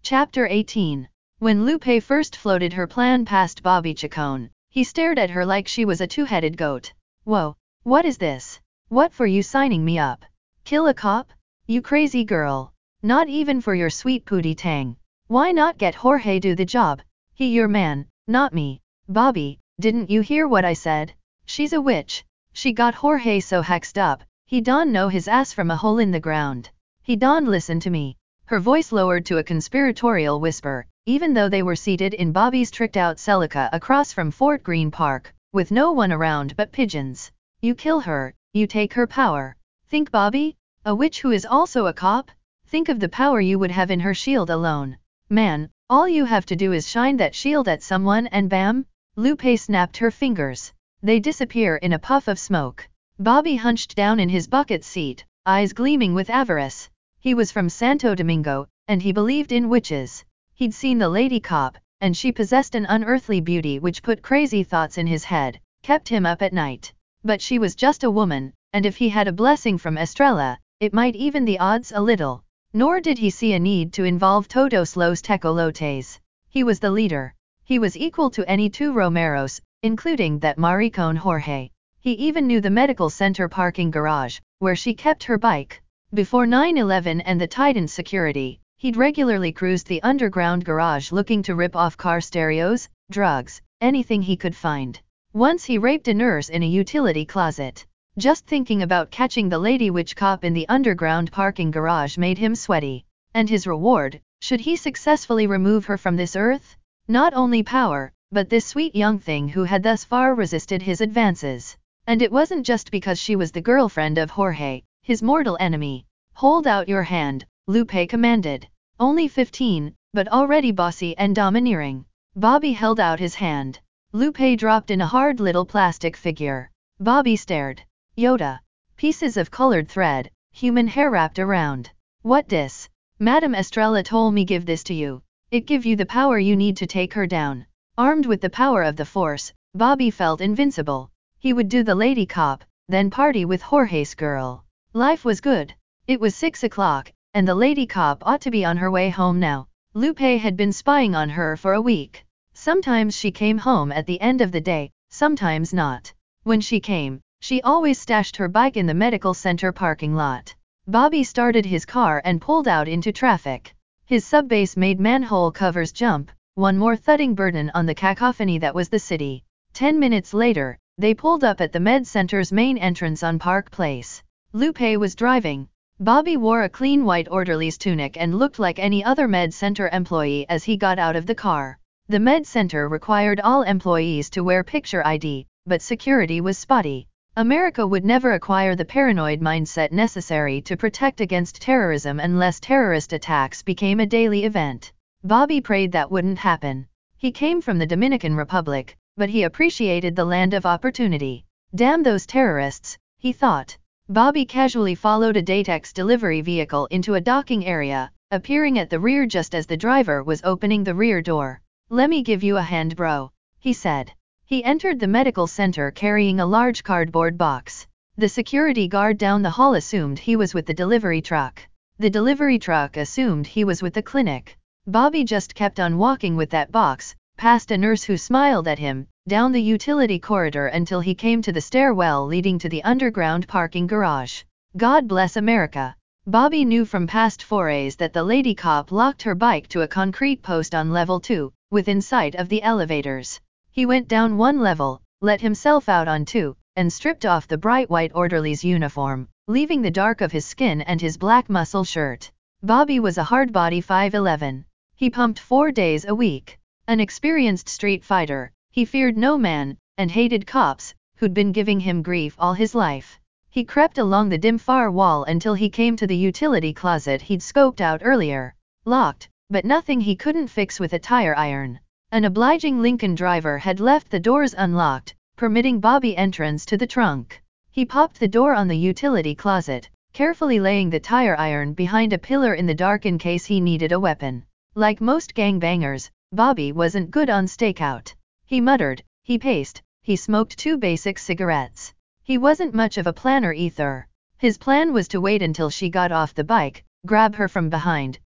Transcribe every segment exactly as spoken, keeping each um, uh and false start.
Chapter eighteen. When Lupe first floated her plan past Bobby Chacon, he stared at her like she was a two-headed goat. Whoa, what is this? What for you signing me up? Kill a cop? You crazy girl. Not even for your sweet pootie tang. Why not get Jorge do the job? He your man, not me. Bobby, didn't you hear what I said? She's a witch. She got Jorge so hexed up, he don't know his ass from a hole in the ground. He don't listen to me. Her voice lowered to a conspiratorial whisper, even though they were seated in Bobby's tricked-out Celica across from Fort Greene Park, with no one around but pigeons. You kill her, you take her power. Think Bobby? A witch who is also a cop? Think of the power you would have in her shield alone. Man, all you have to do is shine that shield at someone and bam! Lupe snapped her fingers. They disappear in a puff of smoke. Bobby hunched down in his bucket seat, eyes gleaming with avarice. He was from Santo Domingo, and he believed in witches. He'd seen the lady cop, and she possessed an unearthly beauty which put crazy thoughts in his head, kept him up at night. But she was just a woman, and if he had a blessing from Estrella, it might even the odds a little. Nor did he see a need to involve todos los tecolotes. He was the leader. He was equal to any two Romeros, including that maricon Jorge. He even knew the medical center parking garage, where she kept her bike. Before nine eleven and the Titan security, he'd regularly cruised the underground garage looking to rip off car stereos, drugs, anything he could find. Once he raped a nurse in a utility closet. Just thinking about catching the lady witch cop in the underground parking garage made him sweaty. And his reward, should he successfully remove her from this earth? Not only power, but this sweet young thing who had thus far resisted his advances. And it wasn't just because she was the girlfriend of Jorge, his mortal enemy. Hold out your hand, Lupe commanded. Only fifteen, but already bossy and domineering. Bobby held out his hand. Lupe dropped in a hard little plastic figure. Bobby stared. Yoda. Pieces of colored thread, human hair wrapped around. What dis? Madame Estrella told me give this to you. It give you the power you need to take her down. Armed with the power of the Force, Bobby felt invincible. He would do the lady cop, then party with Jorge's girl. Life was good. It was six o'clock, and the lady cop ought to be on her way home now. Lupe had been spying on her for a week. Sometimes she came home at the end of the day, sometimes not. When she came, she always stashed her bike in the medical center parking lot. Bobby started his car and pulled out into traffic. His sub-bass made manhole covers jump, one more thudding burden on the cacophony that was the city. Ten minutes later, they pulled up at the med center's main entrance on Park Place. Lupe was driving. Bobby wore a clean white orderly's tunic and looked like any other med center employee as he got out of the car. The med center required all employees to wear picture I D, but security was spotty. America would never acquire the paranoid mindset necessary to protect against terrorism unless terrorist attacks became a daily event. Bobby prayed that wouldn't happen. He came from the Dominican Republic, but he appreciated the land of opportunity. Damn those terrorists, he thought. Bobby casually followed a Datex delivery vehicle into a docking area, appearing at the rear just as the driver was opening the rear door. Lemme give you a hand, bro, he said. He entered the medical center carrying a large cardboard box. The security guard down the hall assumed he was with the delivery truck. The delivery truck assumed he was with the clinic. Bobby just kept on walking with that box, past a nurse who smiled at him, down the utility corridor until he came to the stairwell leading to the underground parking garage. God bless America. Bobby knew from past forays that the lady cop locked her bike to a concrete post on level two, within sight of the elevators. He went down one level, let himself out on two, and stripped off the bright white orderly's uniform, leaving the dark of his skin and his black muscle shirt. Bobby was a hard-body five eleven. He pumped four days a week. An experienced street fighter, he feared no man, and hated cops, who'd been giving him grief all his life. He crept along the dim far wall until he came to the utility closet he'd scoped out earlier. Locked, but nothing he couldn't fix with a tire iron. An obliging Lincoln driver had left the doors unlocked, permitting Bobby entrance to the trunk. He popped the door on the utility closet, carefully laying the tire iron behind a pillar in the dark in case he needed a weapon. Like most gangbangers, Bobby wasn't good on stakeout. He muttered, he paced, he smoked two basic cigarettes. He wasn't much of a planner either. His plan was to wait until she got off the bike, grab her from behind,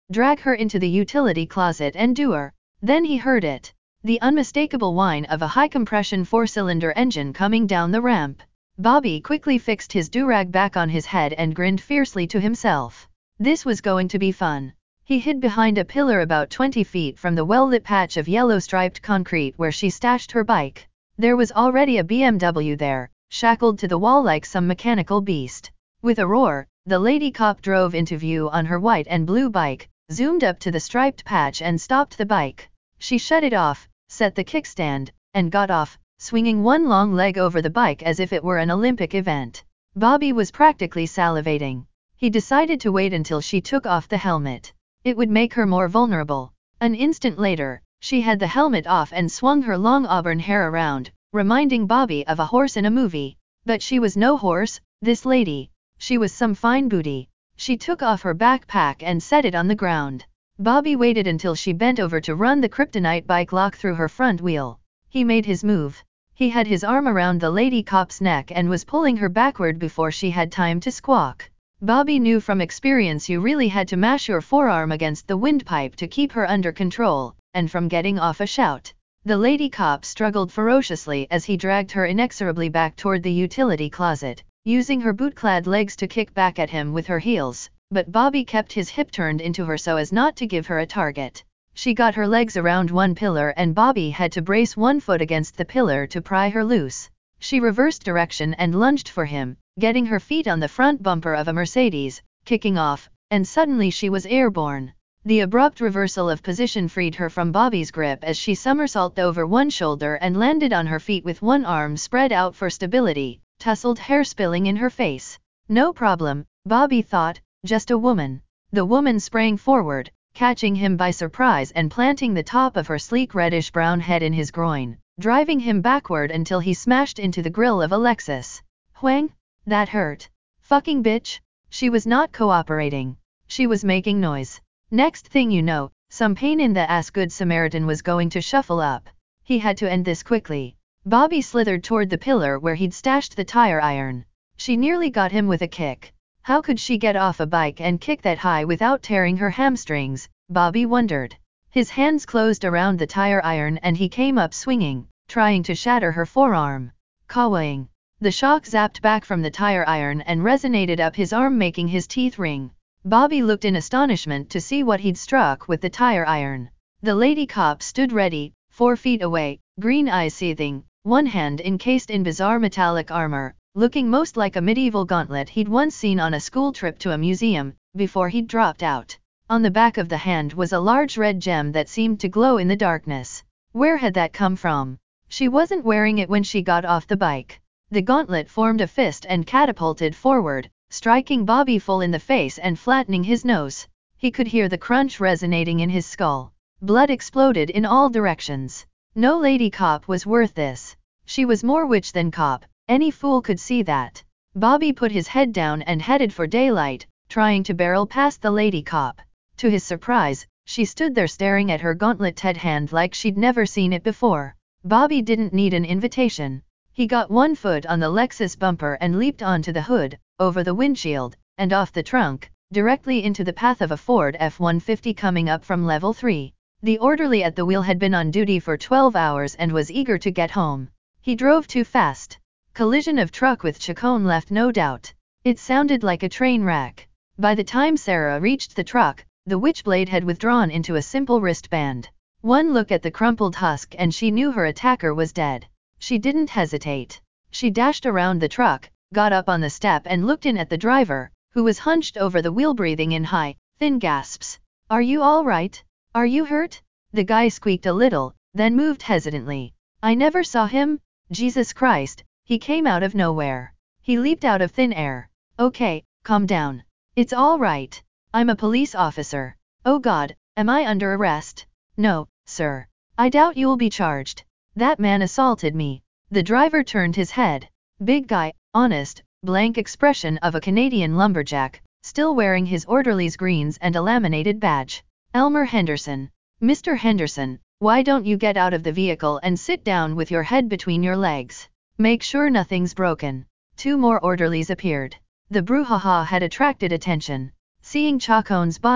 drag her into the utility closet and do her. Then he heard it. The unmistakable whine of a high-compression four-cylinder engine coming down the ramp. Bobby quickly fixed his do-rag back on his head and grinned fiercely to himself. This was going to be fun. He hid behind a pillar about twenty feet from the well-lit patch of yellow-striped concrete where she stashed her bike. There was already a B M W there, shackled to the wall like some mechanical beast. With a roar, the lady cop drove into view on her white and blue bike, zoomed up to the striped patch and stopped the bike. She shut it off, set the kickstand, and got off, swinging one long leg over the bike as if it were an Olympic event. Bobby was practically salivating. He decided to wait until she took off the helmet. It would make her more vulnerable. An instant later, she had the helmet off and swung her long auburn hair around, reminding Bobby of a horse in a movie. But she was no horse, this lady. She was some fine booty. She took off her backpack and set it on the ground. Bobby waited until she bent over to run the kryptonite bike lock through her front wheel. He made his move. He had his arm around the lady cop's neck and was pulling her backward before she had time to squawk. Bobby knew from experience you really had to mash your forearm against the windpipe to keep her under control, and from getting off a shout. The lady cop struggled ferociously as he dragged her inexorably back toward the utility closet, using her boot-clad legs to kick back at him with her heels. But Bobby kept his hip turned into her so as not to give her a target. She got her legs around one pillar and Bobby had to brace one foot against the pillar to pry her loose. She reversed direction and lunged for him, getting her feet on the front bumper of a Mercedes, kicking off, and suddenly she was airborne. The abrupt reversal of position freed her from Bobby's grip as she somersaulted over one shoulder and landed on her feet with one arm spread out for stability, tousled hair spilling in her face. No problem, Bobby thought. Just a woman. The woman sprang forward, catching him by surprise and planting the top of her sleek reddish-brown head in his groin, driving him backward until he smashed into the grille of a Lexus. Whang! That hurt. Fucking bitch. She was not cooperating. She was making noise. Next thing you know, some pain in the ass Good Samaritan was going to shuffle up. He had to end this quickly. Bobby slithered toward the pillar where he'd stashed the tire iron. She nearly got him with a kick. How could she get off a bike and kick that high without tearing her hamstrings, Bobby wondered. His hands closed around the tire iron and he came up swinging, trying to shatter her forearm. Kawang. The shock zapped back from the tire iron and resonated up his arm making his teeth ring. Bobby looked in astonishment to see what he'd struck with the tire iron. The lady cop stood ready, four feet away, green eyes seething, one hand encased in bizarre metallic armor, looking most like a medieval gauntlet he'd once seen on a school trip to a museum, before he'd dropped out. On the back of the hand was a large red gem that seemed to glow in the darkness. Where had that come from? She wasn't wearing it when she got off the bike. The gauntlet formed a fist and catapulted forward, striking Bobby full in the face and flattening his nose. He could hear the crunch resonating in his skull. Blood exploded in all directions. No lady cop was worth this. She was more witch than cop. Any fool could see that. Bobby put his head down and headed for daylight, trying to barrel past the lady cop. To his surprise, she stood there staring at her gauntlet-head hand like she'd never seen it before. Bobby didn't need an invitation. He got one foot on the Lexus bumper and leaped onto the hood, over the windshield, and off the trunk, directly into the path of a Ford F one fifty coming up from level three. The orderly at the wheel had been on duty for twelve hours and was eager to get home. He drove too fast. Collision of truck with Chacon left no doubt. It sounded like a train wreck. By the time Sarah reached the truck, the witchblade had withdrawn into a simple wristband. One look at the crumpled husk and she knew her attacker was dead. She didn't hesitate. She dashed around the truck, got up on the step and looked in at the driver, who was hunched over the wheel breathing in high, thin gasps. Are you all right? Are you hurt? The guy squeaked a little, then moved hesitantly. I never saw him. Jesus Christ. He came out of nowhere. He leaped out of thin air. Okay, calm down. It's all right. I'm a police officer. Oh God, am I under arrest? No, sir. I doubt you'll be charged. That man assaulted me. The driver turned his head. Big guy, honest, blank expression of a Canadian lumberjack, still wearing his orderly's greens and a laminated badge. Elmer Henderson. Mister Henderson, why don't you get out of the vehicle and sit down with your head between your legs? Make sure nothing's broken. Two more orderlies appeared. The brouhaha had attracted attention. Seeing Chacon's body,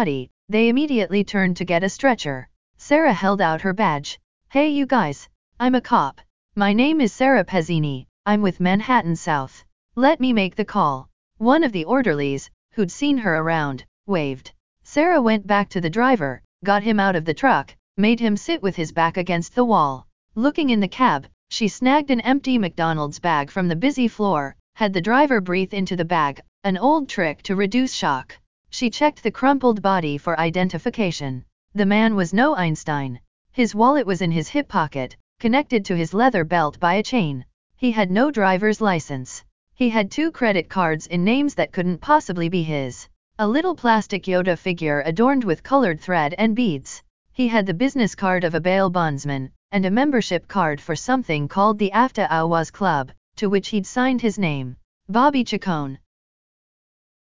They immediately turned to get a stretcher. Sarah held out her badge. Hey you guys, I'm a cop. My name is Sarah Pezzini, I'm with Manhattan South. Let me make the call. One of the orderlies, who'd seen her around, waved. Sarah went back to the driver, got him out of the truck, made him sit with his back against the wall. Looking in the cab, she snagged an empty McDonald's bag from the busy floor, had the driver breathe into the bag, an old trick to reduce shock. She checked the crumpled body for identification. The man was no Einstein. His wallet was in his hip pocket, connected to his leather belt by a chain. He had no driver's license. He had two credit cards in names that couldn't possibly be his. A little plastic Yoda figure adorned with colored thread and beads. He had the business card of a bail bondsman, and a membership card for something called the After Hours Club, to which he'd signed his name. Bobby Chacon.